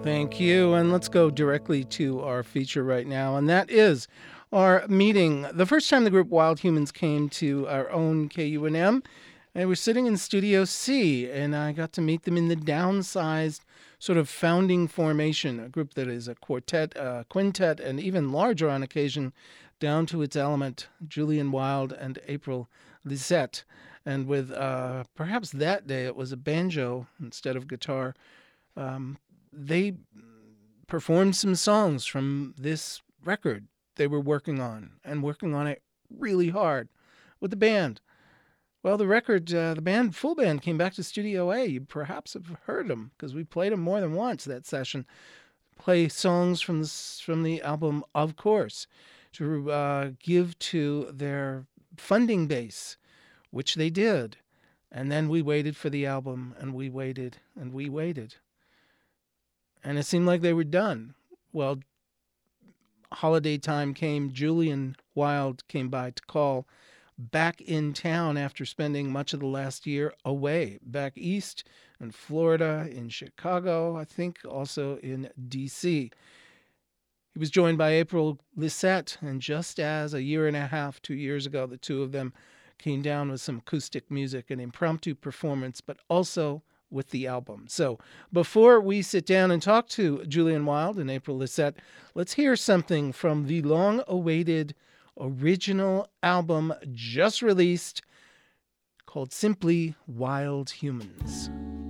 Thank you. And let's go directly to our feature right now. And that is our meeting. The first time the group Wild Humans came to our own KUNM, they were sitting in Studio C, and I got to meet them in the downsized sort of founding formation, a group that is a quartet, quintet, and even larger on occasion, down to its element, Julian Wild and April Lisette. And with perhaps that day it was a banjo instead of guitar. They performed some songs from this record they were working on it really hard with the band. Well, the record, full band came back to Studio A. You perhaps have heard them because we played them more than once that session. Play songs from the album, of course, to give to their funding base, which they did. And then we waited for the album, and we waited, and we waited. And it seemed like they were done. Well, holiday time came. Julian Wild came by to call, back in town after spending much of the last year away, back east in Florida, in Chicago, I think also in D.C. He was joined by April Lisette, and just as a year and a half, 2 years ago, the two of them came down with some acoustic music, an impromptu performance, but also with the album. So before we sit down and talk to Julian Wild and April Lisette, let's hear something from the long-awaited original album just released called simply Wild Humans.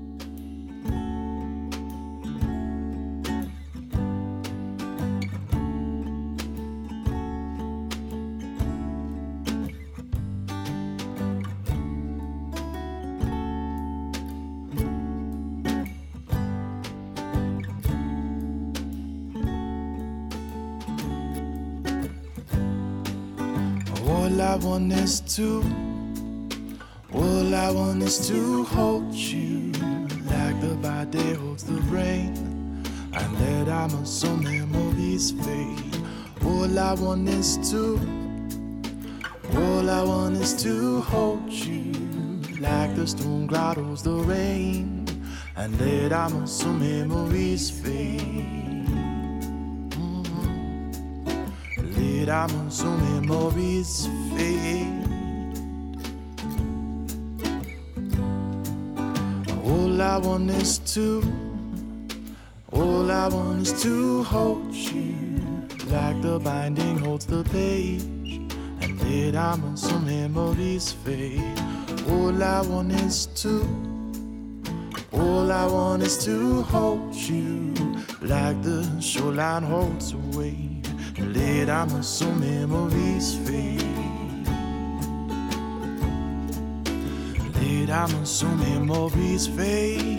All I want is to hold you like the body holds the brain, and let our muscle memories fade. All I want is to hold you like the storm cloud holds the rain, and let our muscle memories fade. Let our muscle memories fade. All I want is to hold you like the binding holds the page, and let our muscle memories fade. All I want is to hold you like the shoreline holds a wave, and let our muscle memories fade. Let our muscle memories fade.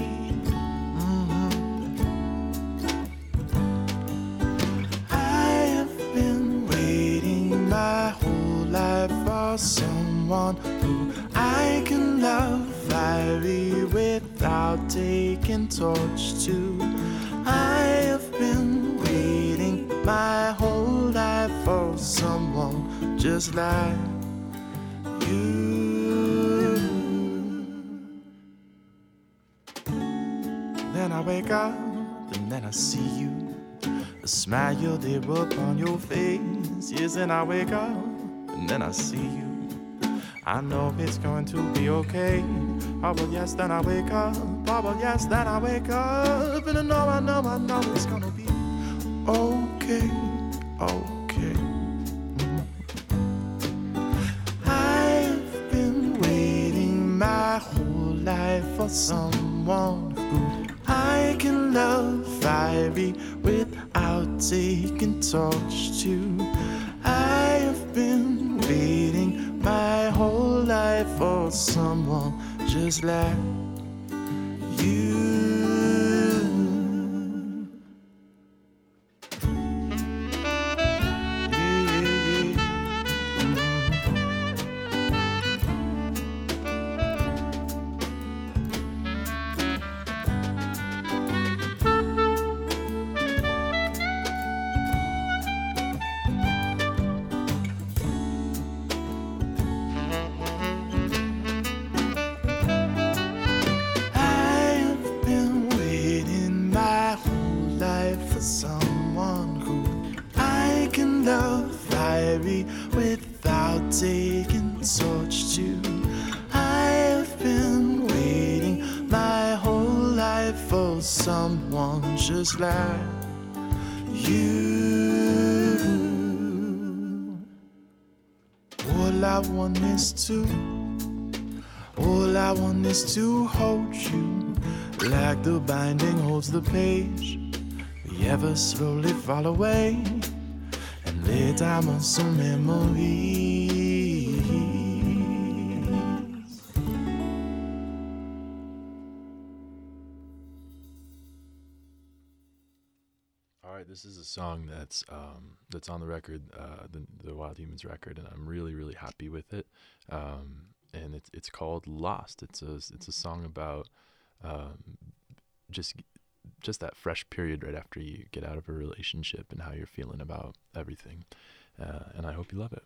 I have been waiting my whole life for someone who I can love fiery without taking torch to. I have been waiting my whole life for someone just like you. Then I wake up and then I see you, a smile there upon your face. Yes, and I wake up and then I see you. I know it's going to be okay. Oh, well, yes, then I wake up. Oh, well, yes, then I wake up. And I know it's gonna be okay, okay. I've been waiting my whole life for someone who I can love fiery without taking torch to. I have been waiting my whole life for someone just like you. for someone who I can love fiery without taking torch to. I've been waiting my whole life for someone just like you. All I want is to hold you like the binding holds the page. We ever slowly fall away and lay down on some memories. All right, this is a song that's on the record, the Wild Humans record, and I'm really, really happy with it. And it's called Lost. It's a song about just that fresh period right after you get out of a relationship and how you're feeling about everything. And I hope you love it.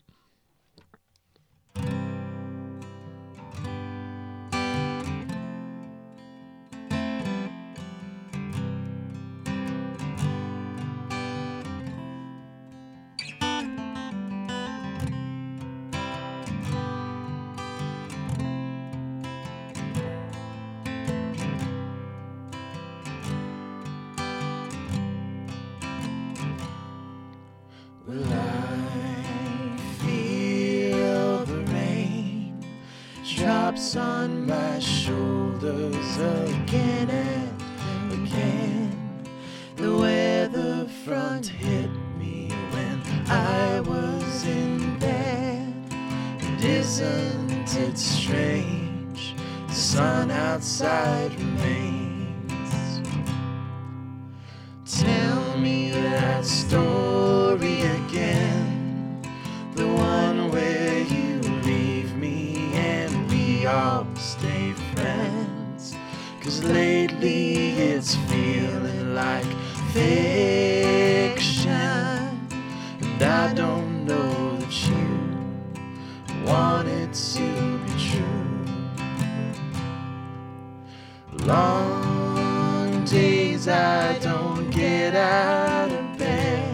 Will I feel the rain drops on my shoulders again and again? The weather front hit me when I was in bed. And isn't it strange? The sun outside remains. Tell me that story again, the one where you leave me and we all stay friends. 'Cause lately it's feeling like fiction, and I don't know that you want it to be true. Long days I don't get out of bed,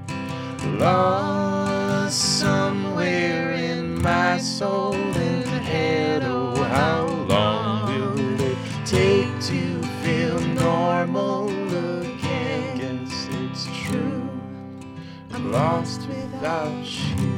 lost somewhere in my soul and head. Oh, how long will it take to feel normal again? Guess it's true, I'm lost without you.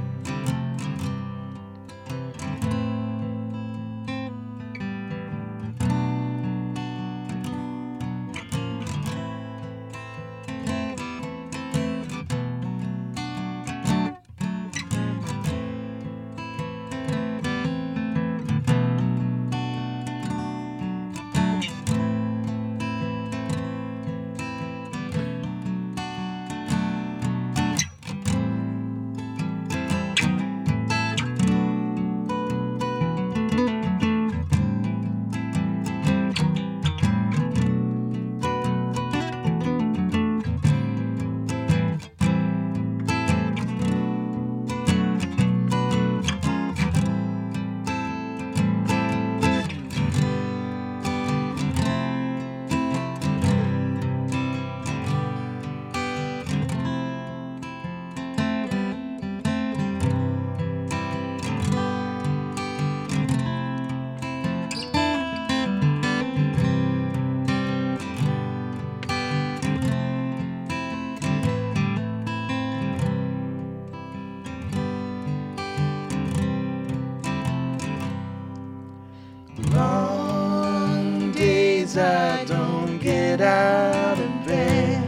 Long days I don't get out of bed,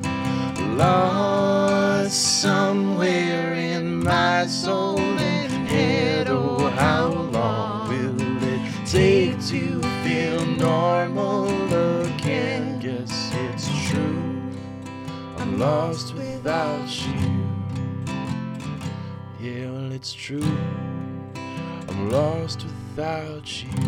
lost somewhere in my soul and head. Oh, how long will it take to feel normal again? Guess it's true, I'm lost without you. Yeah, well, it's true, I'm lost without you.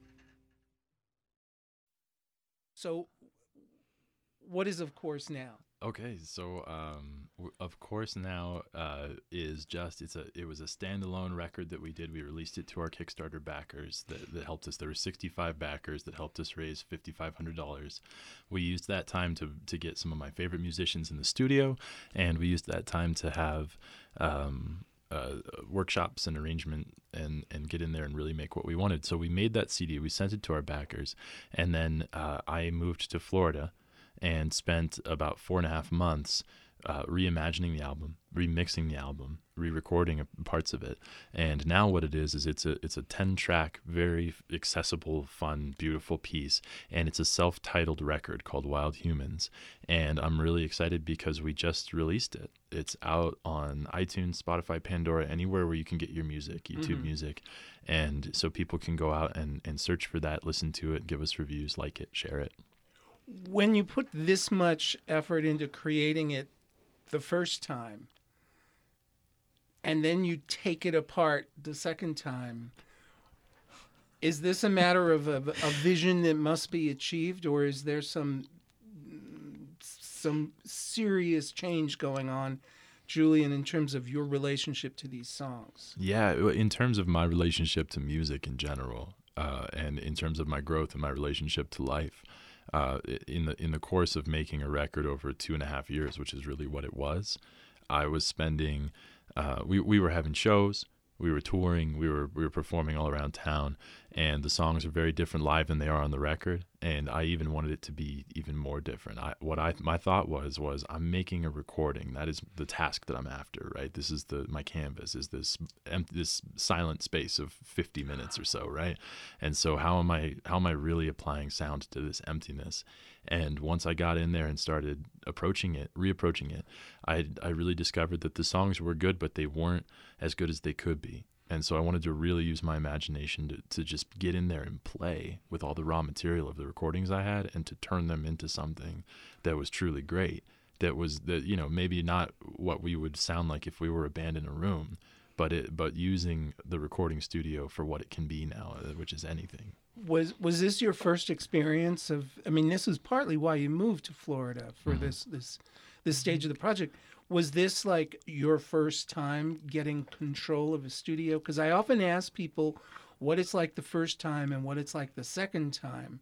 So, what is Of Course Now? Okay, so of course now is just it was a standalone record that we did. We released it to our Kickstarter backers that helped us. There were 65 backers that helped us raise $5,500. We used that time to get some of my favorite musicians in the studio, and we used that time to have workshops and arrangement and get in there and really make what we wanted. So we made that CD. We sent it to our backers, and then I moved to Florida and spent about 4.5 months reimagining the album, remixing the album, re-recording parts of it. And now what it is it's a 10-track, very accessible, fun, beautiful piece, and it's a self-titled record called Wild Humans. And I'm really excited because we just released it. It's out on iTunes, Spotify, Pandora, anywhere where you can get your music, YouTube music. And so people can go out and search for that, listen to it, give us reviews, like it, share it. When you put this much effort into creating it the first time, and then you take it apart the second time, is this a matter of a vision that must be achieved, or is there some serious change going on, Julian, in terms of your relationship to these songs? Yeah, in terms of my relationship to music in general, and in terms of my growth and my relationship to life, in the course of making a record over 2.5 years, which is really what it was, I was spending. We were having shows, we were touring, we were performing all around town, and the songs are very different live than they are on the record. And I even wanted it to be even more different. My thought was I'm making a recording. That is the task that I'm after, right? This is my canvas, is this silent space of 50 minutes or so, right? And so how am I really applying sound to this emptiness? And once I got in there and started reapproaching it, I really discovered that the songs were good, but they weren't as good as they could be. And so I wanted to really use my imagination to just get in there and play with all the raw material of the recordings I had, and to turn them into something that was truly great. That maybe not what we would sound like if we were a band in a room, but using the recording studio for what it can be now, which is anything. Was this your first experience of? I mean, this is partly why you moved to Florida for this stage of the project. Was this like your first time getting control of a studio? Because I often ask people what it's like the first time and what it's like the second time.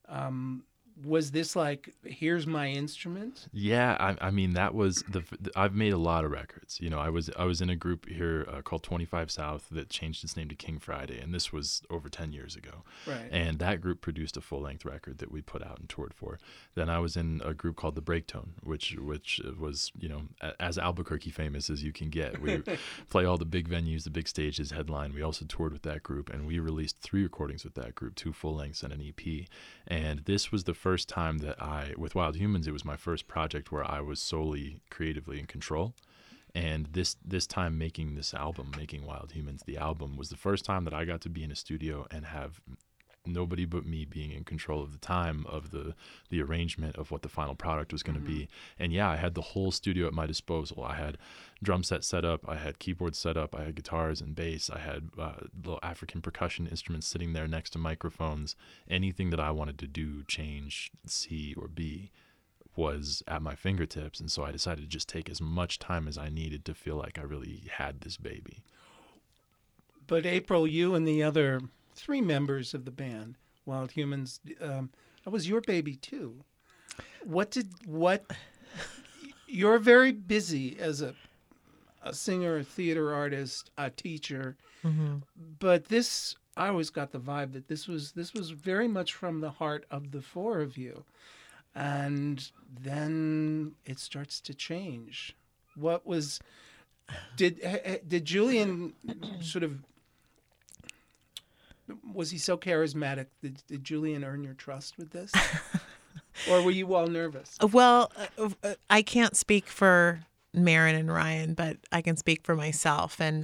Was this like, here's my instrument? Yeah, I mean, that was I've made a lot of records. I was in a group here called 25 South that changed its name to King Friday, and this was over 10 years ago. Right. And that group produced a full-length record that we put out and toured for. Then I was in a group called the Breaktone, which was, as Albuquerque famous as you can get. We play all the big venues, the big stages, headline. We also toured with that group, and we released 3 recordings with that group, 2 full-lengths and an EP. And this was the first time that with Wild Humans, it was my first project where I was solely creatively in control. And this time making this album, making Wild Humans, the album, was the first time that I got to be in a studio and have nobody but me being in control of the time, of the arrangement of what the final product was going to be. And yeah, I had the whole studio at my disposal. I had drum set set up, I had keyboards set up, I had guitars and bass, I had little African percussion instruments sitting there next to microphones. Anything that I wanted to do, change, see, or be, was at my fingertips. And so I decided to just take as much time as I needed to feel like I really had this baby. But April, you and the other 3 members of the band, Wild Humans, that was your baby too. You're very busy as a singer, a theater artist, a teacher, but this, I always got the vibe that this was very much from the heart of the 4 of you, and then it starts to change. Did Julian sort of? Was he so charismatic? Did Julian earn your trust with this? Or were you all nervous? Well, I can't speak for Maren and Ryan, but I can speak for myself. And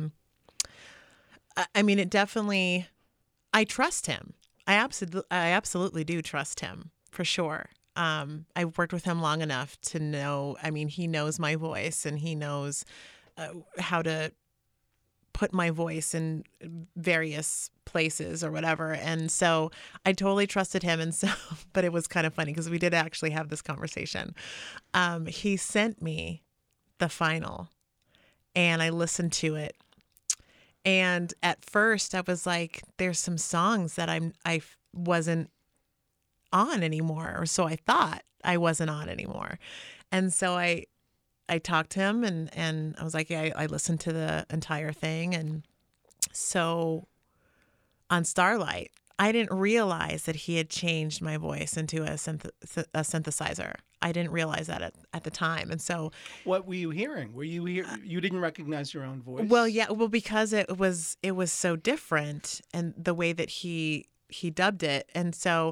I mean, it definitely, I trust him. I absolutely do trust him, for sure. I've worked with him long enough to know, I mean, he knows my voice and he knows how to put my voice in various places or whatever. And so I totally trusted him. And so, but it was kind of funny because we did actually have this conversation. He sent me the final and I listened to it. And at first I was like, there's some songs that I wasn't on anymore. Or so I thought I wasn't on anymore. And so I talked to him and I was like, yeah, I listened to the entire thing. And so on Starlight, I didn't realize that he had changed my voice into a synthesizer. I didn't realize that at the time. And so what were you hearing? You didn't recognize your own voice? Well, yeah, because it was so different and the way that he dubbed it. And so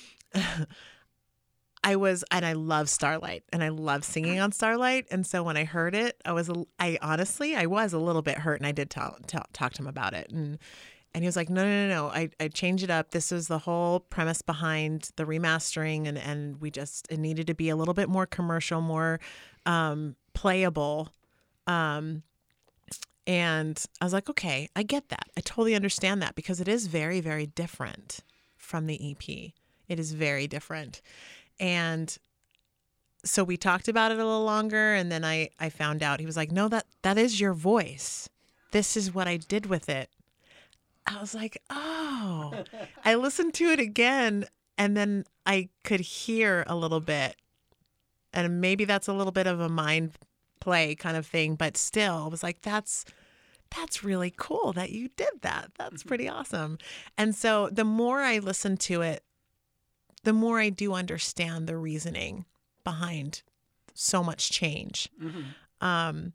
I love Starlight and I love singing on Starlight. And so when I heard it, I was a little bit hurt, and I did talk to him about it. And he was like, no. I changed it up. This was the whole premise behind the remastering. And it needed to be a little bit more commercial, more playable. And I was like, okay, I get that. I totally understand that because it is very, very different from the EP. It is very different. And so we talked about it a little longer. And then I found out, he was like, no, that is your voice. This is what I did with it. I was like, oh. I listened to it again, and then I could hear a little bit. And maybe that's a little bit of a mind play kind of thing, but still, I was like, that's really cool that you did that. That's pretty awesome. And so the more I listen to it, the more I do understand the reasoning behind so much change. Mm-hmm.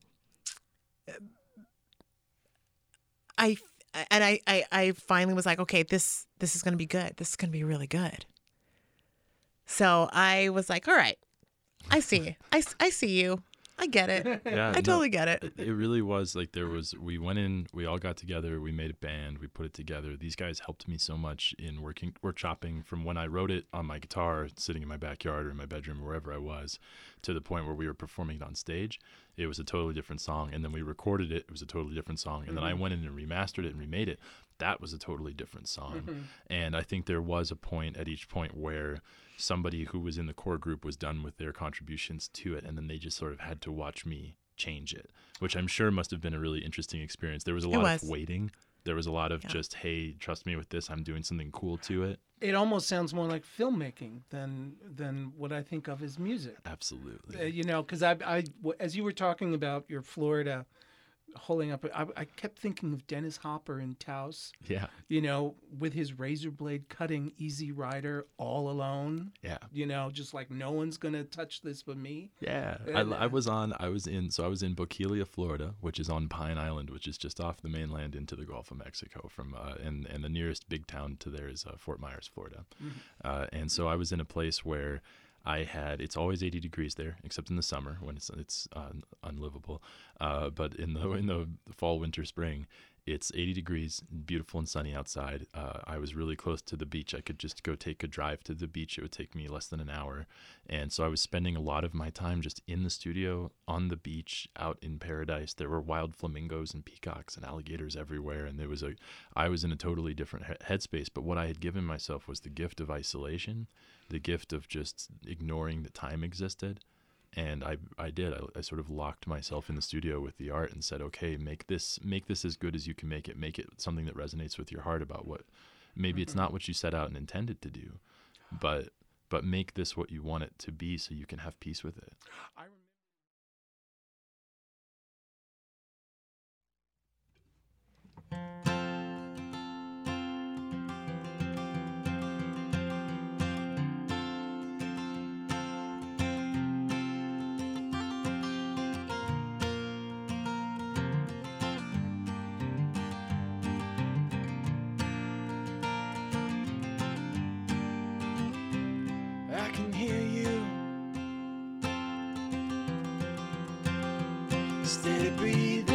I finally was like, okay, this is going to be good. This is going to be really good. So I was like, all right, I see. I see you. I get it. Yeah, I totally get it. It really was like we went in, we all got together, we made a band, we put it together. These guys helped me so much in workshopping from when I wrote it on my guitar, sitting in my backyard or in my bedroom, or wherever I was, to the point where we were performing it on stage. It was a totally different song. And then we recorded it. It was a totally different song. And then I went in and remastered it and remade it. That was a totally different song. Mm-hmm. And I think there was a point at each point where somebody who was in the core group was done with their contributions to it, and then they just sort of had to watch me change it, which I'm sure must have been a really interesting experience. There was a lot of waiting. There was a lot of just, hey, trust me with this. I'm doing something cool to it. It almost sounds more like filmmaking than what I think of as music. Absolutely. Because I as you were talking about your Florida holding up, I kept thinking of Dennis Hopper in Taos. Yeah. With his razor blade cutting Easy Rider all alone. Yeah. Just like no one's gonna touch this but me. Yeah. I was in Boquilla, Florida, which is on Pine Island, which is just off the mainland into the Gulf of Mexico. And the nearest big town to there is Fort Myers, Florida. Mm-hmm. And so I was in a place where it's always 80 degrees there, except in the summer when it's unlivable. But in the fall, winter, spring, it's 80 degrees, beautiful and sunny outside. I was really close to the beach. I could just go take a drive to the beach. It would take me less than an hour. And so I was spending a lot of my time just in the studio, on the beach, out in paradise. There were wild flamingos and peacocks and alligators everywhere. And I was in a totally different headspace. But what I had given myself was the gift of isolation, the gift of just ignoring that time existed. And I did. I sort of locked myself in the studio with the art and said, okay, make this as good as you can make it. Make it something that resonates with your heart about what maybe it's not what you set out and intended to do, but make this what you want it to be so you can have peace with it. I can hear you steady breathing,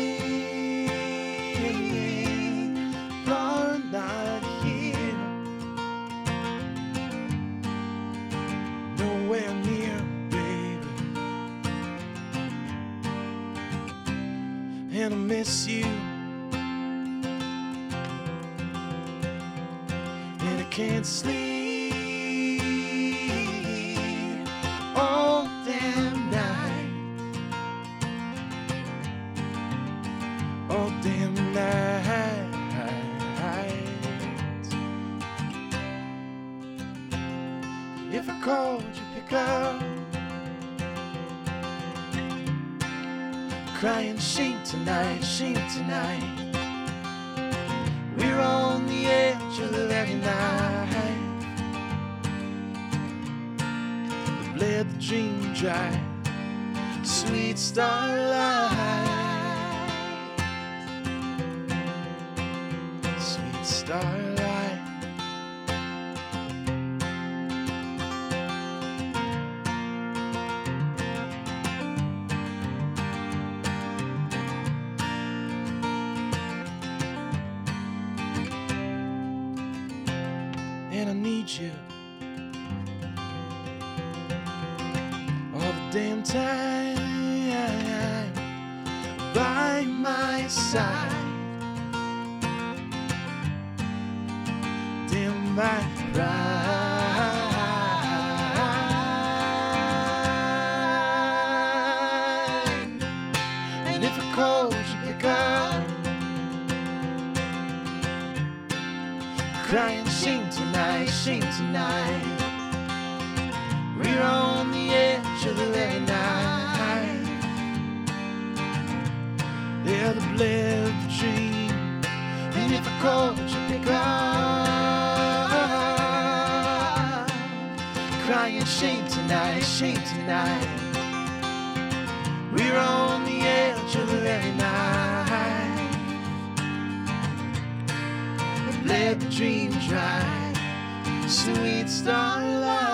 but not here, nowhere near, baby. And I miss you can't sleep all damn night, all damn night. If I called you, pick up, crying shame tonight, shame tonight. We're on the edge of the very night. We bled the dream dry, sweet starlight, sweet starlight. And I need you all the damn time by my side. Damn my pride. And if I called you, pick up, crying shame tonight, shame tonight. We're on the edge of the very night. Yeah, the bled the dream. And if I called you, pick up, crying shame tonight, shame tonight. We're on the edge of the very night. Let the dream dry, sweet starlight.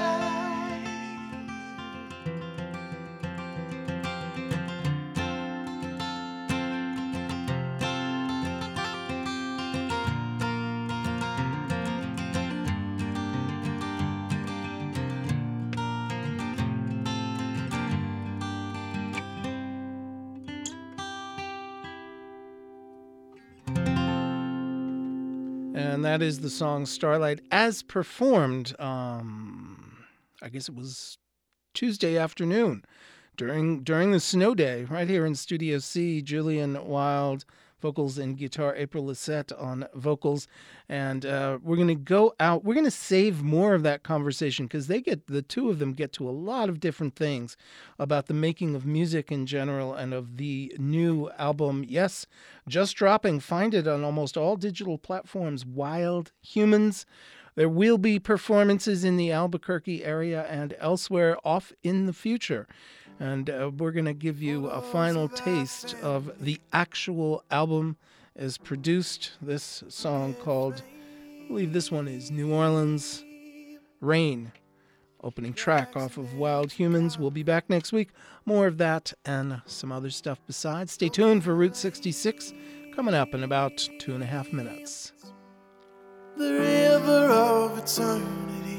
And that is the song Starlight as performed, I guess it was Tuesday afternoon during the snow day right here in Studio C. Julian Wild, vocals and guitar, April Lissette on vocals. And we're going to go out. We're going to save more of that conversation because the two of them get to a lot of different things about the making of music in general and of the new album. Yes, just dropping. Find it on almost all digital platforms, Wild Humans. There will be performances in the Albuquerque area and elsewhere off in the future. And we're going to give you a final taste of the actual album as produced. This song called, I believe this one is New Orleans Rain, opening track off of Wild Humans. We'll be back next week. More of that and some other stuff besides. Stay tuned for Route 66 coming up in about 2.5 minutes. The river of eternity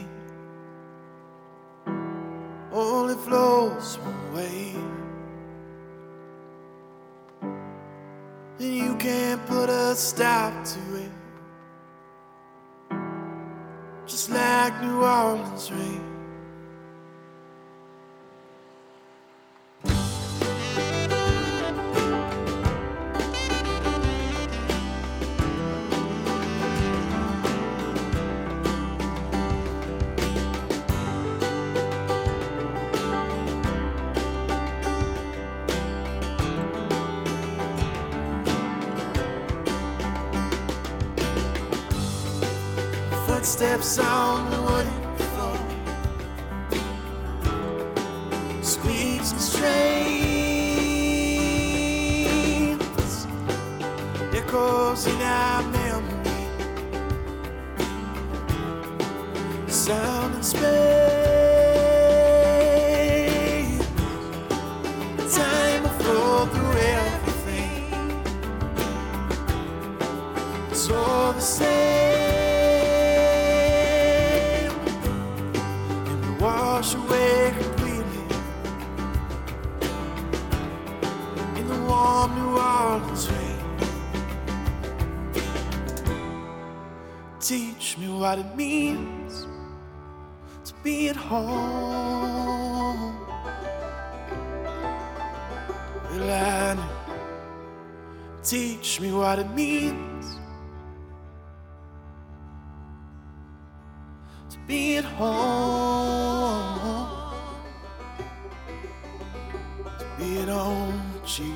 only flows one way, and you can't put a stop to it, just like New Orleans rain. Footsteps on the wooden floor, squeaks and strains, echoes in our memory, sound and space, time will flow through everything, it's all the same. Wash away completely in the warm New Orleans rain. Teach Teach me what it means to be at home. Well, Annie, teach me what it means to be at home. To be at home, G.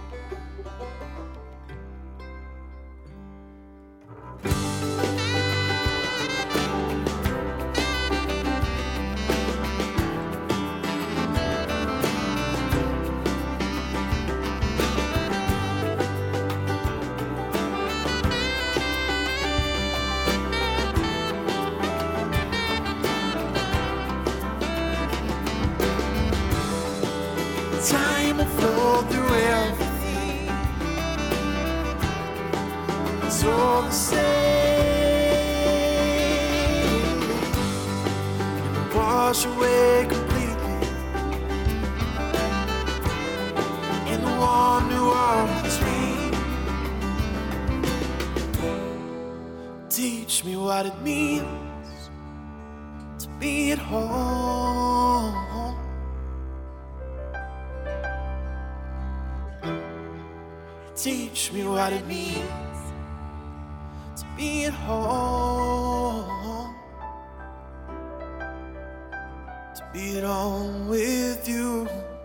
Time will flow through everything. It's all the same. It'll wash away completely in the warm New Orleans rain. Teach me what it means to be at home. Teach me what it means to be at home. To be at home with you.